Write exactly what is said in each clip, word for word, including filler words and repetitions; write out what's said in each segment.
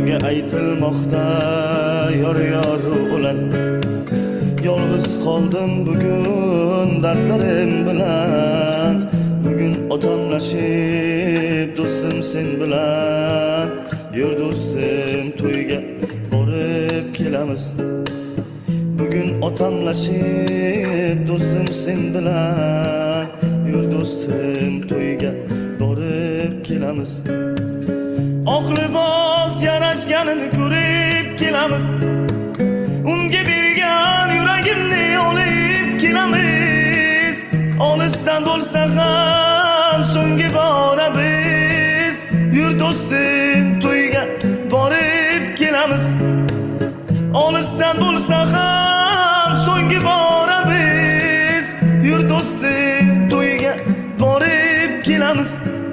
Elga aytilmoqda yor yor ulan. Yolg'iz qoldim bugun dardlarim bilan. Bugun otamlashib do'stim sen bilan. Yur do'stim to'yga borib kelamiz. Bugun otamlashib do'stim sen bilan. Yur do'stim to'yga borib kelamiz. Oq libos yarashganini ko'rib kelamiz. Unga bergan yuragimni olib kelamiz. Olisdan bo'lsa ham so'nggi bora biz. Yur do'stim to'yga borib kelamiz. Olisdan bo'lsa ham so'nggi bora biz. Yur do'stim to'yga borib kelamiz.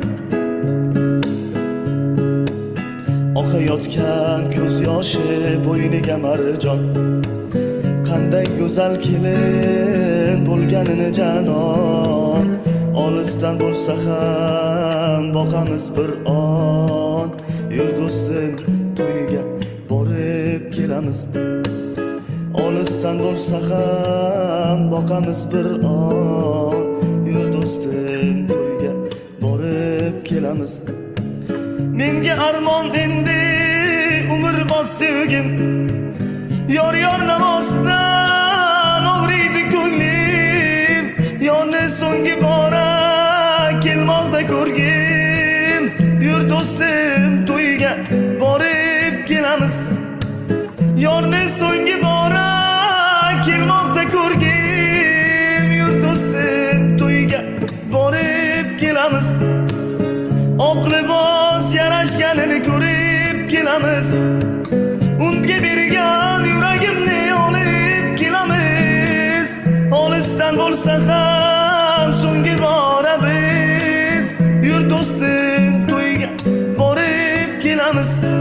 Oqayotgan ko'z yoshi bo'yniga marjon. Qanday go'zal kelin bo'lganini janon. Olisdan bo'lsa ham boqamiz bir on. Yur do'stim to'yga borib kelamiz. Olisdan bo'lsa ham boqamiz bir on. Yur do'stim to'yga borib kelamiz. Menga armon endi umrbod sevgim. Yor yor namozdan og'riydi ko'nglim. Yorni so'nggi bora kelmoqda ko'rgim. Yur do'stim to'yga borib kelamiz. Yorni so'nggi bora kelmoqda ko'rgim. Yur do'stim to'yga borib kelamiz. Oq libos yarashganini ko'rib kelamiz. Unga bergan yuragimni olib kelamiz. Olisdan bo'lsa ham so'nggi bora biz. Yur do'stim to'yga borib kelamiz.